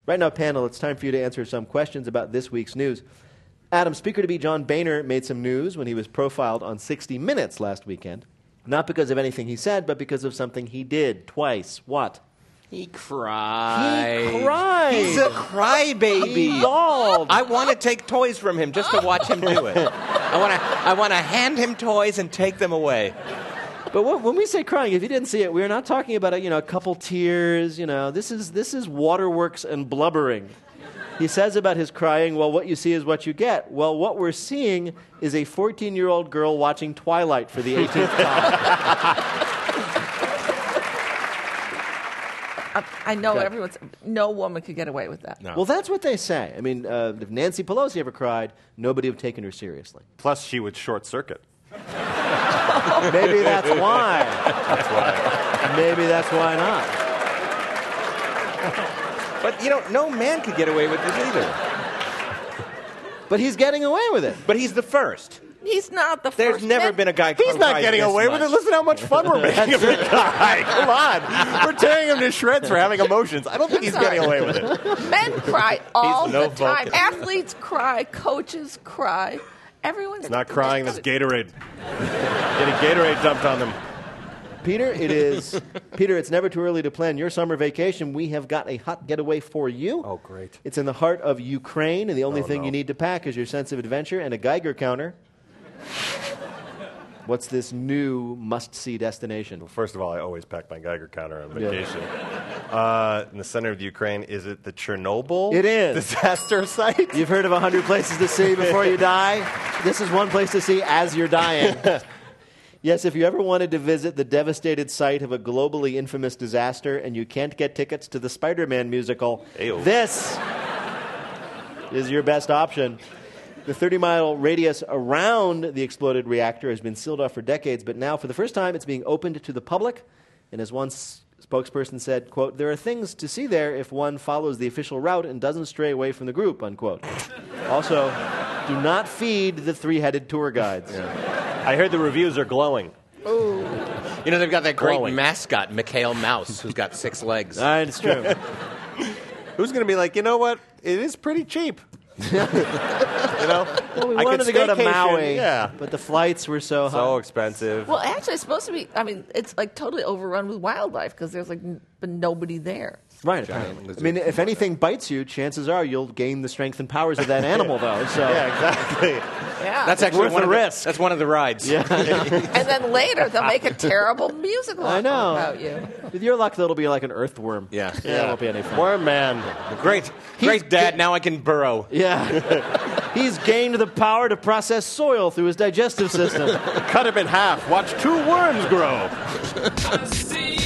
Right now, panel, it's time for you to answer some questions about this week's news. Adam, Speaker-to-be John Boehner made some news when he was profiled on 60 Minutes last weekend. Not because of anything he said, but because of something he did twice. What? He cried. He cried. He's a crybaby. He bawled. I want to take toys from him just to watch him do it. I want to hand him toys and take them away. But when we say crying, if you didn't see it, we're not talking about a couple tears. This is waterworks and blubbering. He says about his crying, well, what you see is what you get. Well, what we're seeing is a 14-year-old girl watching Twilight for the 18th time. I know no woman could get away with that. No. Well, that's what they say. I mean, if Nancy Pelosi ever cried, nobody would have taken her seriously. Plus, she would short circuit. Maybe that's why. That's why. Maybe that's why not. But, no man could get away with this either. But he's getting away with it. But he's the first. He's not the There's first. never been a guy who He's not cries getting this away much. with it. Listen how much fun we're making of the guy. Come on. We're tearing him to shreds for having emotions. I don't think he's getting away with it. Men cry all no the time. Vulcan. Athletes cry. Coaches cry. Everyone's Not crying, that's Gatorade. Getting Gatorade dumped on them. Peter, it's never too early to plan your summer vacation. We have got a hot getaway for you. Oh, great. It's in the heart of Ukraine, and the only thing no. you need to pack is your sense of adventure and a Geiger counter. What's this new must-see destination? Well, first of all, I always pack my Geiger counter on Yeah. vacation. In the center of the Ukraine, is it the Chernobyl It is. disaster site? You've heard of 100 places to see before you die? This is one place to see as you're dying. Yes, if you ever wanted to visit the devastated site of a globally infamous disaster and you can't get tickets to the Spider-Man musical, Ayo. this is your best option. The 30-mile radius around the exploded reactor has been sealed off for decades, but now, for the first time, it's being opened to the public. And as one spokesperson said, quote, there are things to see there if one follows the official route and doesn't stray away from the group, unquote. Also, do not feed the three-headed tour guides. I heard the reviews are glowing. They've got that great Glowing. mascot, Mikhail Mouse, who's got 6 legs. It's true. Who's going to be like, you know what? It is pretty cheap. Well, we I wanted could to go to staycation, Maui, yeah. but the flights were so high. So expensive. Well, actually, it's supposed to be. I mean, it's like totally overrun with wildlife because there's been nobody there. Right. I mean, if anything bites you, chances are you'll gain the strength and powers of that animal, though. So. Yeah, exactly. Yeah. That's actually worth one the of risk. That's one of the rides. Yeah. And then later they'll make a terrible musical I know. about you. With your luck, that'll be like an earthworm. Yeah. It won't be any fun. Worm man. Great, Dad. Now I can burrow. Yeah. He's gained the power to process soil through his digestive system. Cut him in half. Watch 2 worms grow. I see